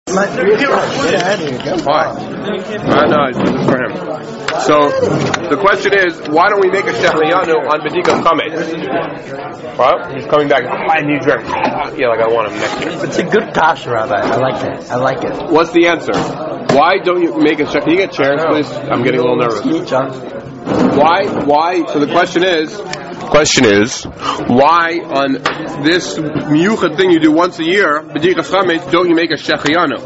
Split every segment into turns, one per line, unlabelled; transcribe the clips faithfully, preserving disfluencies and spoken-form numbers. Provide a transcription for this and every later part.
Why? Uh, no, this is for him. So the question is, why don't we make a shechayanu on B'dikas Chametz? Well, he's coming back. I need drink. Yeah, like I want him next year.
It's a good kasha, Rabbi. I like it. I like it.
What's the answer? Why don't you make a shech? Can you get chairs, please? I'm getting a little nervous. Why? Why? So the question is. Question is, why on this miyuchad thing you do once a year, b'dikas chametz, don't you make a shechayanu?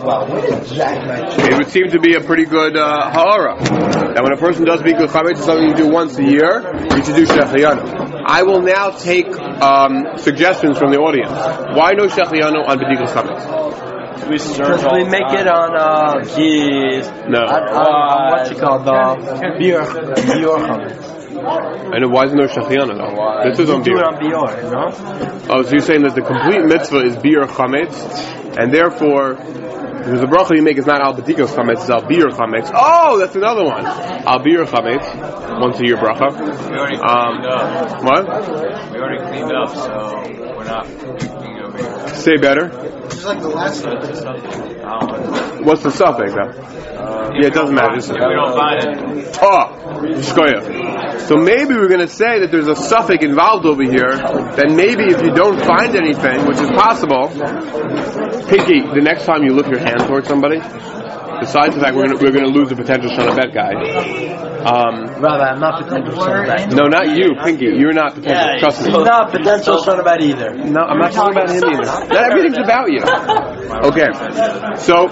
It would seem to be a pretty good uh, ha'ara. That when a person does b'dikas chametz, it's something you do once a year, you should do shechayanu. I will now take um, suggestions from the audience. Why no shechayanu on b'dikas chametz?
We because we make it on uh, the
no.
on, on, what you call the beer beer chametz.
And why isn't there shechayanu though? This is on beer.
Do it on bior, you know?
Oh, so you're saying that the complete mitzvah is biur chametz, and therefore, because the bracha you make is not al b'dikas chametz, it's al biur chametz. Oh, that's another one. Al biur chametz, once a year bracha.
We already
um,
cleaned up.
What?
We already cleaned up, so we're not thinking over here.
Say better.
Just like the last one.
What's the suffix though?
Uh,
Yeah, it doesn't matter.
If we don't find it.
Oh, shkoya. So maybe we're going to say that there's a suffix involved over here, then maybe if you don't find anything, which is possible, Pinky, the next time you lift your hand towards somebody, besides the fact we're going to, we're going to lose a potential shana bet guy. Um,
Rabbi, I'm not potential shana bet.
No, not you, Pinky. You're not potential.
Yeah,
Trust me.
He's not potential shana bet either.
No, I'm not talking about him either. Not everything's about you. Okay, so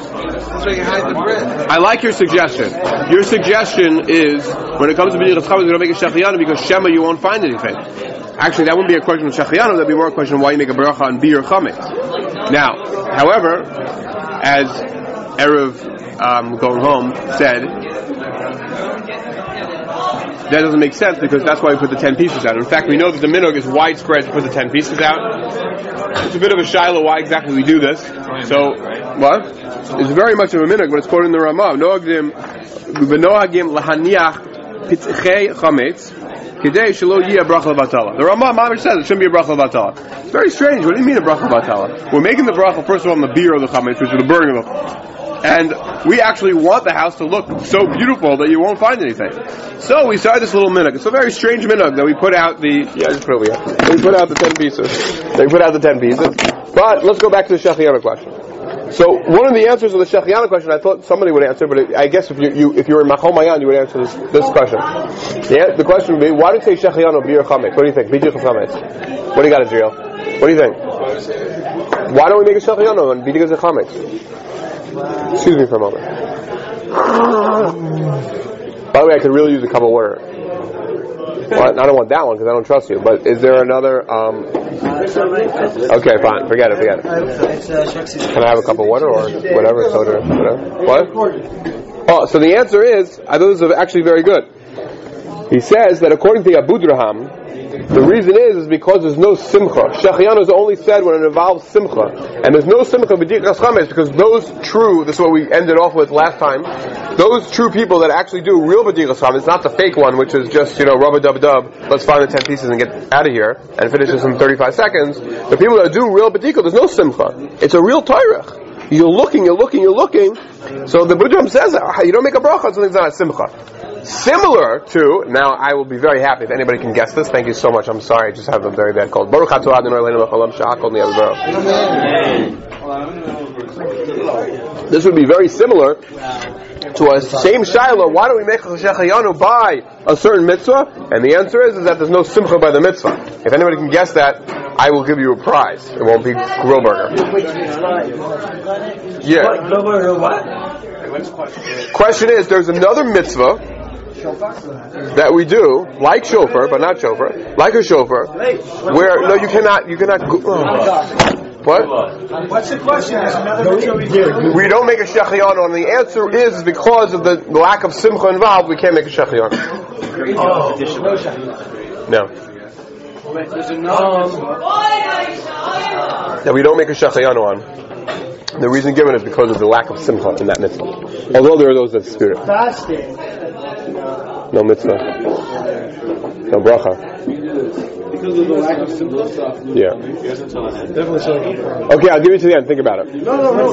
I like your suggestion. Your suggestion is when it comes to b'dikas chametz, we don't make a shechayanu because shema you won't find anything. Actually, that wouldn't be a question of shechayanu. That'd be more a question of why you make a bracha on biur chametz. Now, however, as Erev um, going home said, that doesn't make sense because that's why we put the ten pieces out. In fact, we know that the minhag is widespread to put the ten pieces out. It's a bit of a shiloh why exactly we do this. So, what? It's very much of a minhag, but it's quoted in the Ramah. Noagdim v'noagim lahaniach pitzchei chametz kidei shelo yeh bracha levatala. The Ramah Mamish says it shouldn't be a bracha levatala. It's very strange. What do you mean a bracha levatala? We're making the bracha first of all on the beer of the chametz, which is the burning of the. And we actually want the house to look so beautiful that you won't find anything. So we started this little minhag. It's a very strange minhag that we put out the yeah, just put it over here. We put out the ten pieces. They put out the ten pieces. But let's go back to the shechayanu question. So one of the answers to the shechayanu question, I thought somebody would answer, but it, I guess if you, you if you were in Machol Mayan, you would answer this this question. Yeah, the question would be, why do you say shechayanu biur chametz? What do you think? B'dikas chametz. What do you got, Israel? What do you think? Why don't we make a shechayanu on b'dikas chametz? Excuse me for a moment. By the way, I could really use a cup of water. Well, I don't want that one because I don't trust you. But is there another? Um... Okay, fine. Forget it. Forget it. Can I have a cup of water or whatever, soda, whatever? What? Oh, so the answer is, I thought this was actually very good. He says that according to Abudraham, the reason is is because there's no simcha. Shechayanu is only said when it involves simcha, and there's no simcha b'dikas chametz because those true. This is what we ended off with last time. Those true people that actually do real b'dikas chametz, not the fake one, which is just you know rubber dub dub. Let's find the ten pieces and get out of here and finish this in thirty-five seconds. The people that do real b'dikas, there's no simcha. It's a real tairach. You're looking, you're looking, you're looking. So the Buddha says you don't make a bracha on something that's not a simcha. Similar to, now I will be very happy if anybody can guess this. Thank you so much. I'm sorry, I just have a very bad cold. Baruch atah Adonai Eloheinu melech haolam she'akol nהיה b'dvaro. This would be very similar to a same shiloh. Why don't we make a shechayanu by a certain mitzvah? And the answer is, is that there's no simcha by the mitzvah. If anybody can guess that, I will give you a prize. It won't be Grillburger. Yeah.
Grillburger what?
Question is, there's another mitzvah that we do, like shofar, but not shofar, like a shofar, where, no, you cannot, you cannot, go, oh. What?
What's the question? There's another mitzvah we do.
We don't make a shechayanu, and the answer is, is because of the lack of simcha involved, we can't make a shechayanu.
Oh.
No.
There's another mitzvah.
That we don't make a shechayanu on. The reason given is because of the lack of simcha in that mitzvah. Although there are those that dispute it.
Fasting.
No mitzvah. No bracha.
because of the lack of symptoms?
Yeah.
Definitely so.
Okay, I'll give you to the end. Think about it.
No, no, no.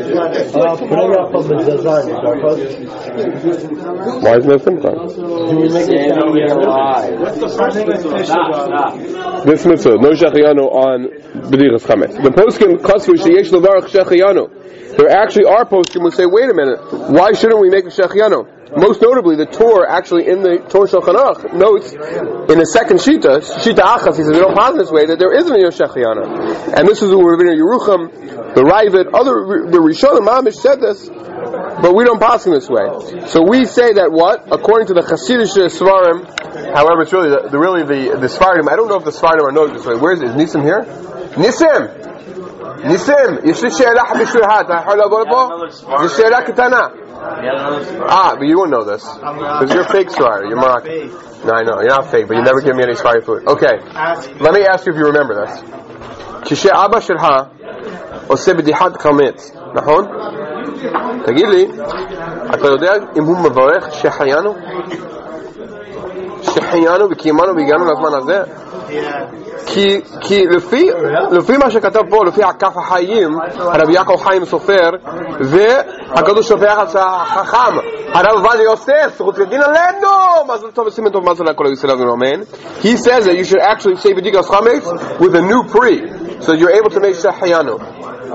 Why is no simcha?
Do we make it
What's the first mitzvah?
This mitzvah, no shechayanu on b'dichas chametz. The poskim kasvu sheyesh levarach shechayanu. There actually are poskim who say, wait a minute, why shouldn't we make a shechayanu? Most notably, the Torah actually in the Torah Shulchan Aruch notes in the second shita, shita achas, he says, we don't pass this way, that there isn't a shechayanu. And this is the Ravina Yerucham, the Ravid, other, the Rishonim Mamish said this, but we don't pass in this way. So we say that what? According to the Hasidic Svarim, however, it's really the, the really the the Svarim. I don't know if the Svarim are noted this way. Where is it? Is Nisim here? Nisim, Nisim. Yeshli she'elah b'shurhat. I heard about it. Yeshli she'elah ketana. Ah, but you won't know this because you're a fake Svarim. You're Moroccan. No, I know you're not fake, but you never give me any Svarim food. Okay, let me ask you if you remember this. Kishe Abba Shirha Oseh b'dihat chametz. Nahon? תגיד לי, אתה יודע אם הוא מברך שחיינו? שחיינו וקיימנו והגענו לזמן הזה? כי, כי לפי, לפי מה שכתב פה, לפי עקף החיים, הרב יעקב חיים סופר, והקדוש שופך על החכם, הרב עובדיה יוסף, זכות ודין עלינו, מזל טוב וסימן טוב מזל לכל ישראל אמן. He says that you should actually say b'dikas chametz with a new pre, so you're able to make shahayanu.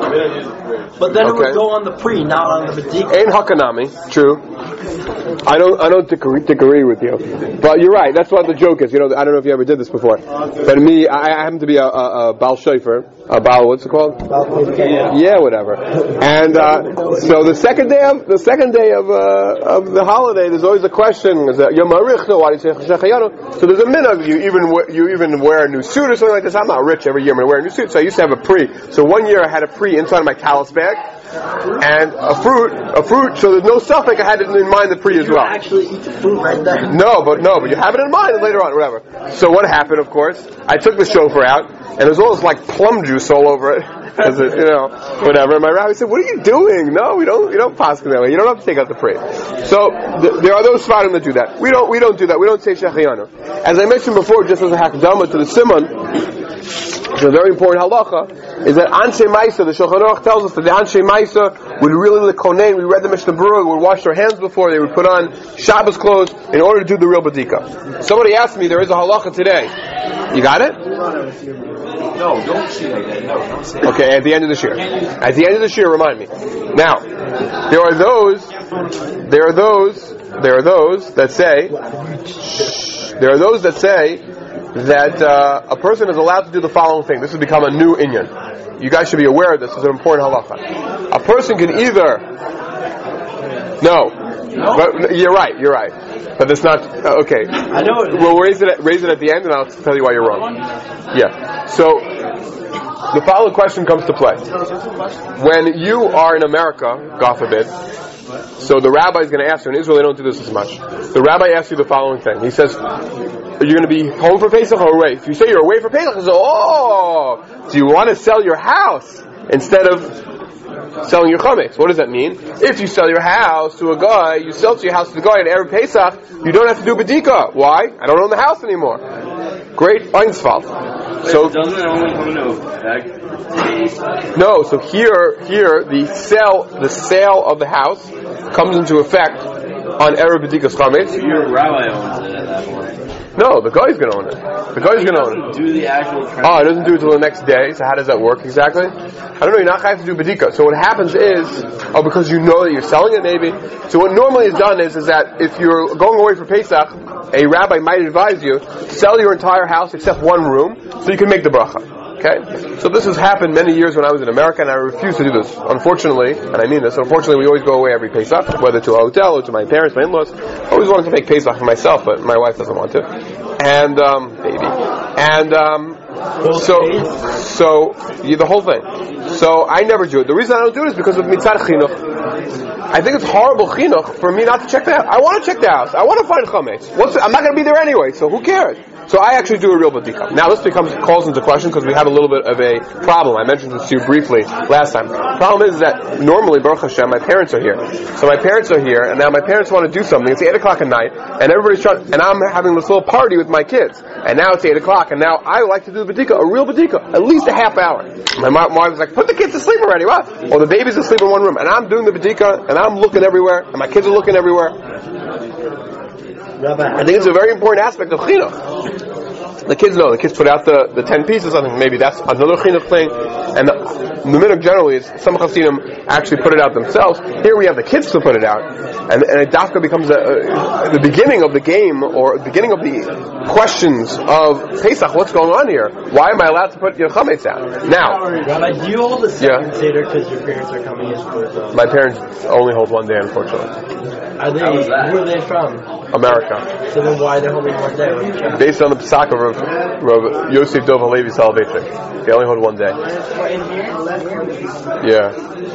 But then
Okay.
it would go on the pre, not on the bedika.
Ain't hakanami, true. I don't, I don't disagree, disagree with you, but you're right. That's what the joke is. You know, I don't know if you ever did this before, but me, I, I happen to be a, a, a Baal Shofar, a Baal, what's it called? Yeah, whatever. And uh, so the second day of the second day of uh, of the holiday, there's always a question: is that Yom Harichno? Why do you say Cheshachayanu? So there's a minhag. You even we- you even wear a new suit or something like this. I'm not rich every year. I'm going to wear a new suit, so I used to have a pre. So one year I had a pre inside of my talus bag. And a fruit, a fruit, so there's no suffix, I had it in mind the pre as
You
well.
actually eat the fruit right there.
No, but no, but you have it in mind later on, whatever. So what happened, of course, I took the shofar out, and there was all this like plum juice all over it, as it, you know, whatever. And my rabbi said, what are you doing? No, we don't, you don't pass that way. You don't have to take out the pre. So, th- there are those svarim that do that. We don't, we don't do that. We don't say shechayanu. As I mentioned before, just as a hakdama to the simon, it's a very important halacha, is that Anshe Maisa, the Shulchan Aruch tells us that the Anshe Maisa would really lekonen, we read the Mishnah Berurah, would wash their hands before, they would put on Shabbos clothes in order to do the real badika. Somebody asked me, there is a halacha today. You got it?
No, don't say like that. No, don't say that.
Okay, at the end of this year. At the end of this year, remind me. Now, there are those, there are those, there are those that say, there are those that say, that uh, a person is allowed to do the following thing. This has become a new inyan. You guys should be aware of this. This is an important halacha. A person can either... No. no. But, you're right, you're right. But it's not... Uh, okay.
I know it.
We'll raise it, at, raise it at the end and I'll tell you why you're wrong. Yeah. So, the following question comes to play. When you are in America, God forbid, so the rabbi is going to ask you, in Israel they don't do this as much. The rabbi asks you the following thing. He says, are you going to be home for Pesach or away? If you say you're away for Pesach, he says, oh, do you want to sell your house instead of selling your chametz? What does that mean? If you sell your house to a guy, you sell to your house to the guy, and every Pesach, you don't have to do bedika. Why? I don't own the house anymore. Great Einsfeld. So
doesn't it only come into
no. So here, here, the sale, the sale of the house comes into effect on erev bedikas chametz.
Your rabbi owns it at that point.
No, the guy's going to own it. The guy's going to own it.
Do the actual transaction.
Oh, it doesn't do it till the next day. So how does that work exactly? I don't know. You're not going to have to do bedika. So what happens is, oh, because you know that you're selling it, maybe. So what normally is done is, is that if you're going away for Pesach, a rabbi might advise you to sell your entire house except one room, so you can make the bracha. Okay? So this has happened many years when I was in America, and I refuse to do this. Unfortunately, and I mean this, unfortunately we always go away every Pesach, whether to a hotel or to my parents, my in-laws. I always wanted to make Pesach for myself, but my wife doesn't want to. And, um, baby. And, um, so, so, you, the whole thing. So, I never do it. The reason I don't do it is because of mitzad chinuch. I think it's horrible chinuch for me not to check the house. I want to check the house. I want to find chametz. What's, I'm not going to be there anyway, so who cares? So I actually do a real badika. Now this becomes calls into question because we have a little bit of a problem. I mentioned this to you briefly last time. The problem is that normally, Baruch Hashem, my parents are here. So my parents are here, and now my parents want to do something. It's eight o'clock at night, and everybody's trying, and I'm having this little party with my kids. And now it's eight o'clock, and now I like to do the badika, a real badika, at least a half hour. My mom was like, "Put the kids to sleep already, what?" Or the baby's asleep in one room, and I'm doing the badika, and I'm looking everywhere, and my kids are looking everywhere. I think it's a very important aspect of chinuch. The kids know. The kids put out the, the ten pieces. I think maybe that's another chinuch thing. And the, the minhag generally is some chassidim actually put it out themselves. Here we have the kids to put it out, and, and it dafka becomes a, a, the beginning of the game or the beginning of the questions of Pesach. What's going on here? Why am I allowed to put your chametz out now?
Rabbi, do you hold the second
Yeah.
Seder because your parents are coming in for the...
My parents only hold one day, unfortunately.
Are they, where are they from?
America.
So then why are they holding one day?
Based on the Pesach of Rav, Rav Yosef Dov Halevi Soloveitchik. They only hold one day. Yeah.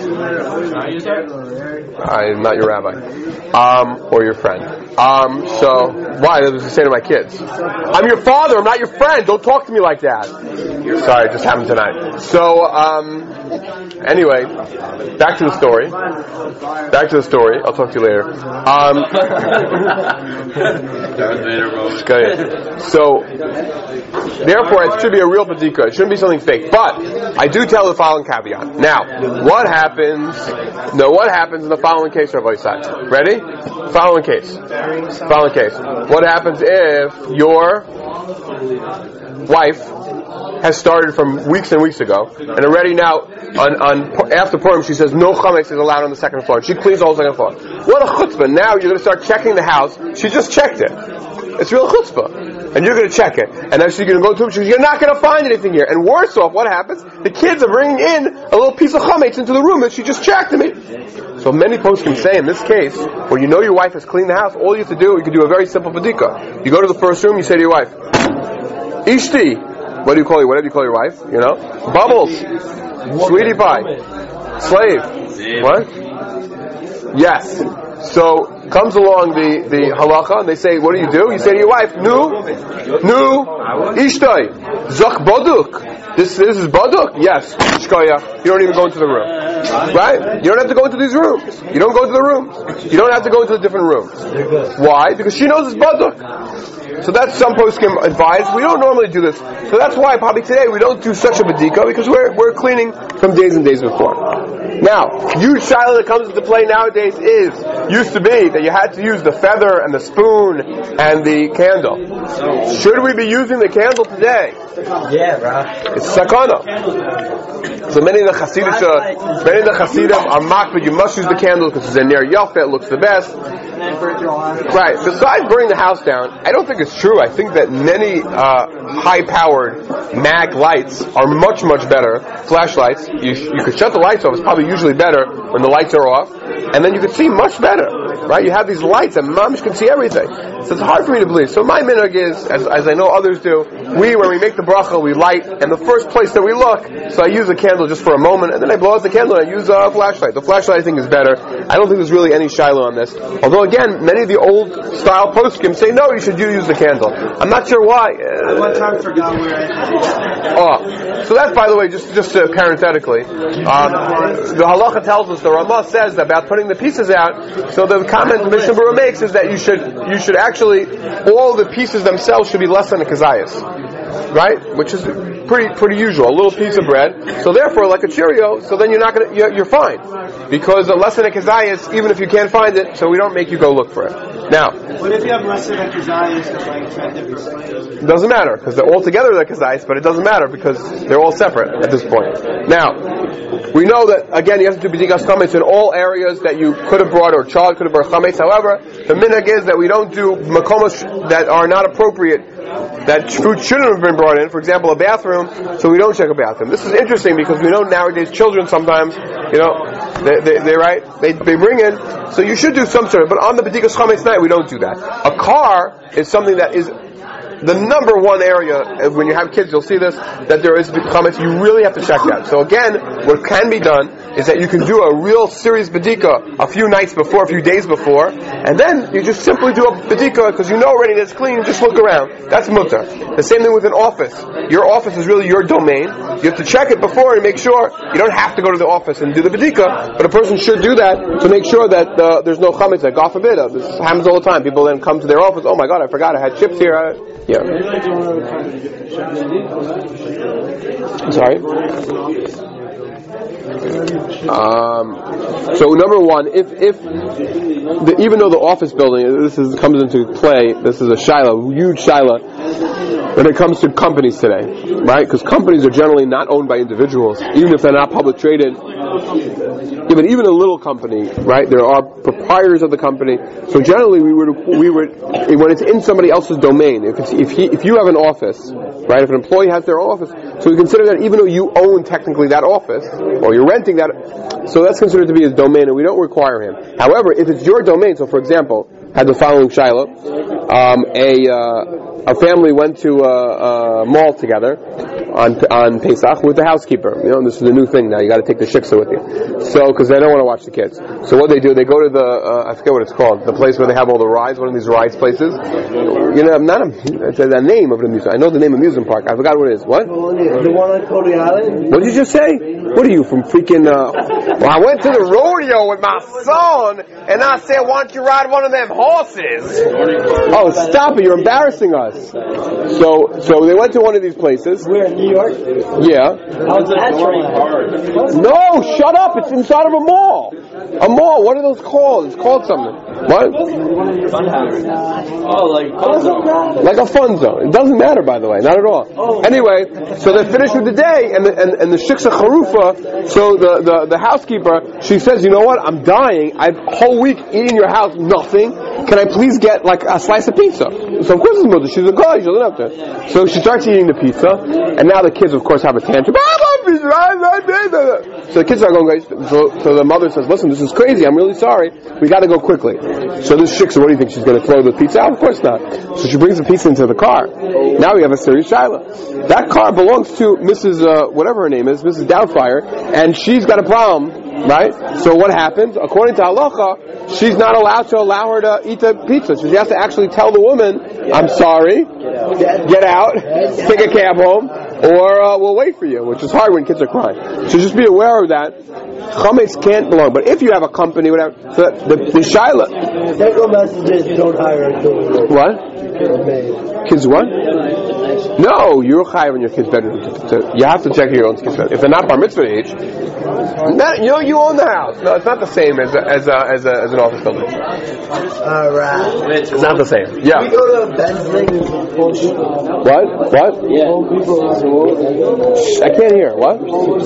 I'm not your rabbi. Um, or your friend. Um, so, why? That was to say to my kids. I'm your father, I'm not your friend. Don't talk to me like that. Sorry, it just happened tonight. So, um, anyway, back to the story. Back to the story. I'll talk to you later. Um, so, therefore, it should be a real badika. It shouldn't be something fake. But I do tell the following caveat. Now, what happens? No, what happens in the following case, Rabbi Isaac? Ready? Following case. Following case. What happens if your wife has started from weeks and weeks ago, and already now on, on after Purim she says no chametz is allowed on the second floor. She cleans the whole second floor. What a chutzpah! Now you're going to start checking the house. She just checked it. It's real chutzpah, and you're going to check it. And then she's going to go to him. She says, "You're not going to find anything here." And worse off, what happens? The kids are bringing in a little piece of chametz into the room that she just checked to me. So many folks can say in this case, when you know your wife has cleaned the house, all you have to do, you can do a very simple badika. You go to the first room, you say to your wife, "Ishti." What do you call you? Whatever you call your wife, you know? Bubbles. Sweetie pie. Slave. What? Yes. So, comes along the, the halacha, and they say, what do you do? You say to your wife, Nu, Nu, Ishtai, Zach Baduk. This, this is Baduk? Yes. Shkoyach. You don't even go into the room. Right? You don't have to go into these rooms. You don't go into the rooms. You don't have to go into the different rooms. Why? Because she knows it's Baduk. So that's some poskim advise. We don't normally do this. So that's why probably today we don't do such a badika, because we're we're cleaning from days and days before. Now, huge shiloh that comes into play nowadays is, used to be that you had to use the feather and the spoon and the candle. Should we be using the candle today?
Yeah, bro.
It's sakana. So many of the Hasidic, many of the Hasidim are mocked, but you must use the candle because it's a near Yafet, it looks the best. Right. Besides burning the house down, I don't think it's true. I think that many uh, high-powered mag lights are much, much better. Flashlights. You, sh- you could shut the lights off. It's probably usually better when the lights are off, and then you can see much better. Right? You have these lights, and moms can see everything. So it's hard for me to believe. So my minhag is, as, as I know others do, we, when we make the bracha, we light, and the first place that we look, so I use a candle just for a moment, and then I blow out the candle and I use a flashlight. The flashlight I think is better. I don't think there's really any shiloh on this. Although again, many of the old style poskim say no, you should use the candle. I'm not sure why. Uh,
One time forgot where I
oh, so that's, by the way, just just uh, parenthetically, um, the halacha tells us, the Ramah says about putting the pieces out. So the comment the Mishnah Berurah makes is that you should you should actually, all the pieces themselves should be less than a kazayas, right? Which is pretty pretty usual, a little piece of bread. So therefore, like a Cheerio, so then you're not gonna you're, you're fine, because less than a kazayas, even if you can't find it, so we don't make you go look for it. Now,
what if you have less than a kazayas that's like ten different places?
it doesn't matter, because they're all together the kazayas, but it doesn't matter because they're all separate at this point. Now, we know that again you have to do b'dikas chametz in all areas that you could have brought or a child could have brought chametz. However, the minhag is that we don't do makomos that are not appropriate, that food shouldn't have been brought in. For example, a bathroom, so we don't check a bathroom. This is interesting because we know nowadays children sometimes, you know, they, they, they right, they, they bring in, so you should do some sort of, but on the b'dikas chametz night we don't do that. A car is something that is the number one area, when you have kids, you'll see this, that there is chametz, you really have to check that. So again, what can be done is that you can do a real serious bedika a few nights before, a few days before, and then you just simply do a bedika because you know already that it's clean, just look around. That's mutter. The same thing with an office. Your office is really your domain. You have to check it before and make sure. You don't have to go to the office and do the bedika, but a person should do that to make sure that uh, there's no chametz. Like, God forbid, uh, this happens all the time. People then come to their office, oh my God, I forgot I had chips here. I, yeah. Sorry? Um, so number one, if if the, even though the office building, this is comes into play, this is a shiloh, huge shiloh, when it comes to companies today, right? Because companies are generally not owned by individuals, even if they're not public traded. Even even a little company, right? There are proprietors of the company. So generally, we would we would when it's in somebody else's domain. If it's if he if you have an office, right? If an employee has their office, so we consider that even though you own technically that office, or you're renting that, so that's considered to be his domain, and we don't require him. However, if it's your domain, so for example, had the following shiloh, um, a uh, a family went to a, a mall together on on Pesach with the housekeeper. You know, this is a new thing now. You got to take the shiksa with you. So, because they don't want to watch the kids. So what they do, they go to the uh, I forget what it's called, the place where they have all the rides, one of these rides places. You know, not a, it's a, a name of the amusement. I know the name of amusement park. I forgot what it is. What?
The one on Cody Island?
What did you just say? What are you from freaking? Uh, well, I went to the rodeo with my son, and I said, "Why don't you ride one of them horses?" Oh, stop it! You're embarrassing us. So, so they went to one of these places.
Where, in New York?
Yeah.
How's that train?
No, shut up! It's inside of a mall. A mall. What are those called? It's called something. What?
Oh, like fun zone.
Like a fun zone. It doesn't matter, by the way, not at all. Anyway, so they're finished with the day, and the, and, and the shiksa charufa. So the, the the housekeeper, she says, "You know what? I'm dying. I've a whole week eating in your house, nothing. Can I please get like a slice of pizza?" So of course his mother, she's a guy, she doesn't have to. So she starts eating the pizza, and now the kids, of course, have a tantrum. So the kids are going crazy. So, so the mother says, "Listen, this is crazy. I'm really sorry. We got to go quickly." So this shiksa, what do you think? She's going to throw the pizza out? Of course not. So she brings the pizza into the car. Now we have a serious shiloh. That car belongs to Missus Uh, whatever her name is, Missus Doubtfire, and she's got a problem, right? So what happens? According to halacha, she's not allowed to allow her to eat the pizza. So she has to actually tell the woman, "I'm sorry, get out, take a cab home, or uh, we'll wait for you," which is hard when kids are crying. So just be aware of that. Chametz can't belong, but if you have a company, whatever, so that the, the shiloh.
Technical messages, don't hire a kid.
What? Kids what? No, you're chayav in your kid's bedroom. To, to, you have to check your own kids' bedroom. If they're not bar mitzvah age, not, you know, you own the house. No, it's not the same as a, as a, as, a, as an office building.
Alright.
It's not the same. Yeah.
We go to Ben's thing.
What? What?
Yeah.
Shh, I can't hear. What?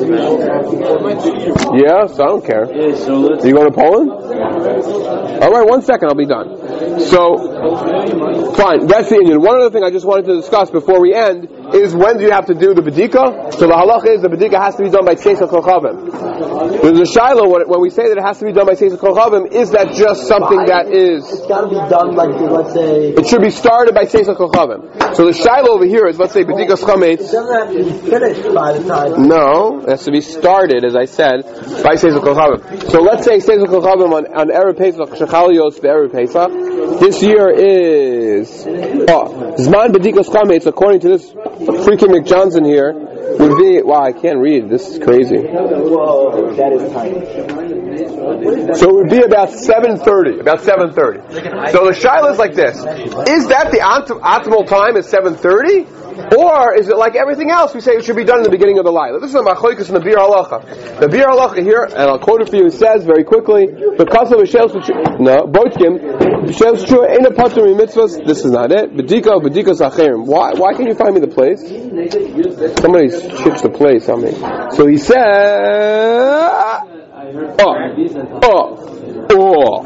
Yeah, so I don't care. You going to Poland? All right, one second, I'll be done. So, fine, that's the Indian. One other thing I just wanted to discuss before we end is when do you have to do the bedika? So the halacha is the bedika has to be done by Tzeis HaKochavim. There's a shiloh when we say that it has to be done by Tzeis HaKochavim, is that just something that is...
It's got to be done like, let's say...
It should be started by Tzeis HaKochavim. So the shiloh over here is, let's say, bedikas chametz.
It doesn't have to be finished by the time...
No, it has to be started, as I said, by Tzeis HaKochavim. So let's say Tzeis HaKochavim on, on Erev Pesach, Shechal Yos Erev Pesach. This year is... Oh, Zman bedikas chametz, according to this freaking McJohnson here, would be... Wow, I can't read. This is crazy.
Whoa, that is tiny.
So it would be about seven thirty. About seven thirty. So the shiloh is like this. Is that the opt- optimal time is seven thirty? Or is it like everything else we say it should be done in the beginning of the Laila? This is a machlokes in the Bir Halacha. The Bir Halacha here, and I'll quote it for you, it says very quickly, because of a shel no, Bochkim, shel shua ain't a patur mitzvahs, this is not it. Bedika, bedika sacherim. Why, why can you find me the place? Somebody chips the place on me. So he said, oh, oh, oh.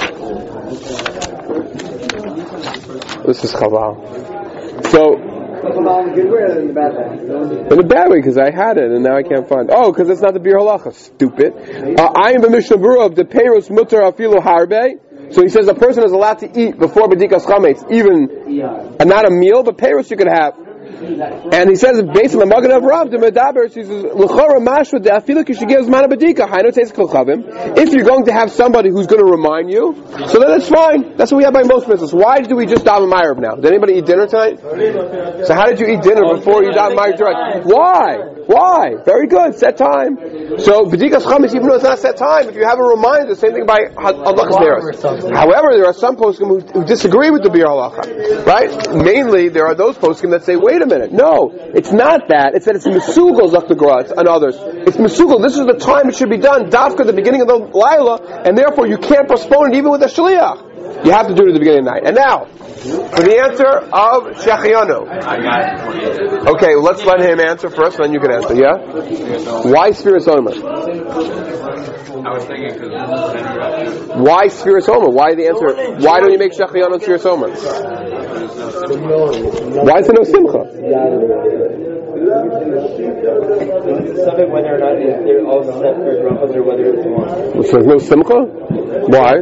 This is Chaval. So,
In good way or in a bad way?
In a bad way, because I had it and now I can't find it. Oh, because it's not the Bir Halacha. Stupid. Uh, I am the Mishnah Berurah of the Peiros Mutar Afilu Harbe. So he says a person is allowed to eat before Bedikas Chametz, even uh, not a meal, but Peiros you could have. And he says, based on the Magen Avraham, the Medaber, he says, L'chora mashva de'afilu kishigez mana b'dika, hainu teis kol chavim. If you're going to have somebody who's going to remind you, so then that's fine. That's what we have by most business. Why do we just daven Ma'ariv now? Did anybody eat dinner tonight? So how did you eat dinner before you daven Ma'ariv tonight? Why? Why? Very good. Set time. So b'dikas chametz, even though it's not set time, if you have a reminder, same thing by halachas neros. However, there are some poskim who, who disagree with the bir halacha, right? Mainly, there are those poskim that say, "Wait a minute, no, it's not that. It's that it's mesugal zaktagrats and others. It's mesugal. This is the time it should be done. Dafka at the beginning of the laila, and therefore you can't postpone it even with a shliach. You have to do it at the beginning of the night." And now, for the answer of Shechianu. Okay, let's let him answer first, and then you can answer. Yeah. Why Sfiras Omer?
I was thinking because
Why Sfiras Omer? Why the answer? Why don't you make Shechianu Sfiras Omer? Why is there no Simcha?
Something whether or not they're all set for brachas or whether it's one.
So there's no Simcha? Why?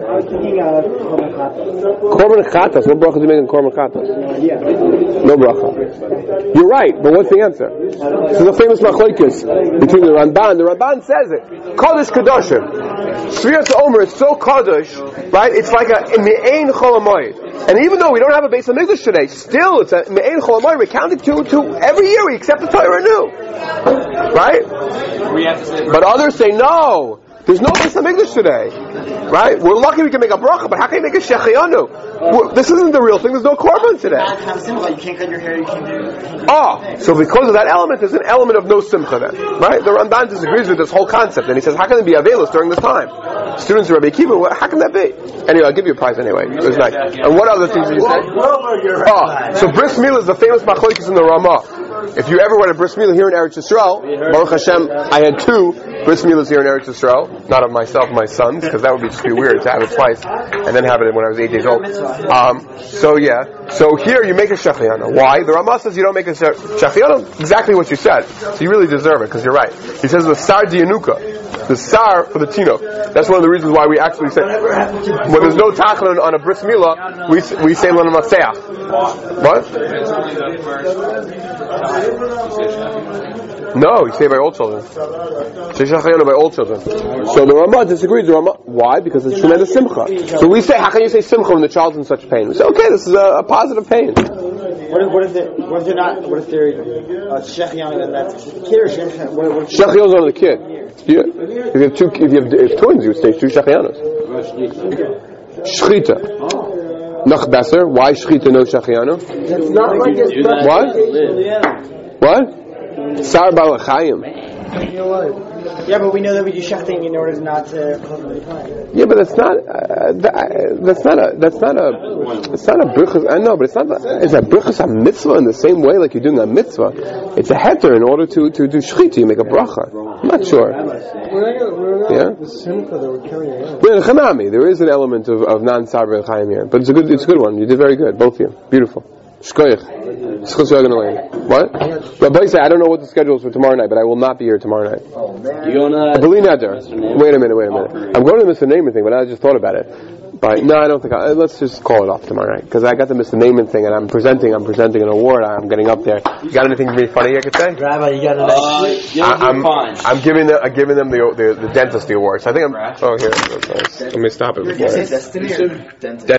Korban Chatas. What bracha do you make in Korban Chatas? No bracha. You're right, but what's the answer? This is a famous machlokes between the Ramban. The Ramban says it. Kodesh Kedoshim. Sfiras Omer is so Kodesh, right? It's like a Me'ein Chol HaMoed. And even though we don't have a Beis HaMikdash today, still it's a Me'ein Chol HaMoed. We count it to, to every year we accept the Torah anew. Right?
we have to say.
But others say no. There's no Beis HaMikdash today, right? We're lucky we can make a bracha, but how can you make a shechianu? Well, this isn't the real thing. There's no korban today.
You can't cut your hair. You can't do.
Oh, so because of that element, there's an element of no simcha then, right? The Ramban disagrees with this whole concept, and he says, how can it be avelos during this time? Students of Rabbi Akiva, how can that be? Anyway, I'll give you a prize anyway. It was nice. And what other things did you say? Oh, so bris milah is the famous machlokes in the Ramah. If you ever went to bris milah here in Eretz Yisrael, Baruch Hashem, I had two bris milahs here in Eretz Yisrael, not of myself, my sons, because that would be just be weird to have it twice, and then have it when I was eight years old. Um, so yeah, so here you make a shechianu. Why? The Ramah says you don't make a shechianu. Exactly what you said. So you really deserve it, because you're right. He says the sar dianuka, the sar for the tino. That's one of the reasons why we actually say when there's no tachlon on a bris milah, we we say lana matzeach. What? No, you say by all children. Say shachayanu by all children. So the Ramah disagrees. The Ramah, why? Because it's tremendous simcha. So we say, how can you say simcha when the child's in such pain? We say, okay, this is a, a positive pain.
What if, what if they're, what if they're not? What if they're uh, shechianu and that's the kid or shechianu? What, what
Shechianu on the kid. Yeah. If you have two, if you have if twins, you would say two shechianus. Shchita. Noch besser. Why shchita no shechianu?
It's not like it's
What? What? Sar balachayim.
Yeah, but we know that we do shechting in order not to.
Yeah, but that's not. Uh, that, that's not a. That's not a. It's not a brichas. I know, but it's not. A, it's a brichas a mitzvah in the same way like you're doing a mitzvah. It's a heter in order to to do shchita. You make a bracha. I'm not sure. Yeah. Yeah, Chanami. There is an element of, of non-sar balachayim here, but it's a good. It's a good one. You did very good, both of you. Beautiful. Shkoyach. What? Rabbi say I don't know what the schedule is for tomorrow night, but I will not be here tomorrow night.
You going to?
Believe Neder. Wait a minute. Wait a minute. I'm going to miss the naming thing, but I just thought about it. But no, I don't think. I, let's just call it off tomorrow night because I got the miss the naming thing, and I'm presenting. I'm presenting an award. I'm getting up there. You got anything really funny I could say?
Rabbi, you got an
Uh, you'll
I, I'm,
be fine.
I'm giving them. I'm giving them the the, the dentist the award. So I think I'm. Oh, here. Okay. Let me stop it. Before.
Destiny or dentist?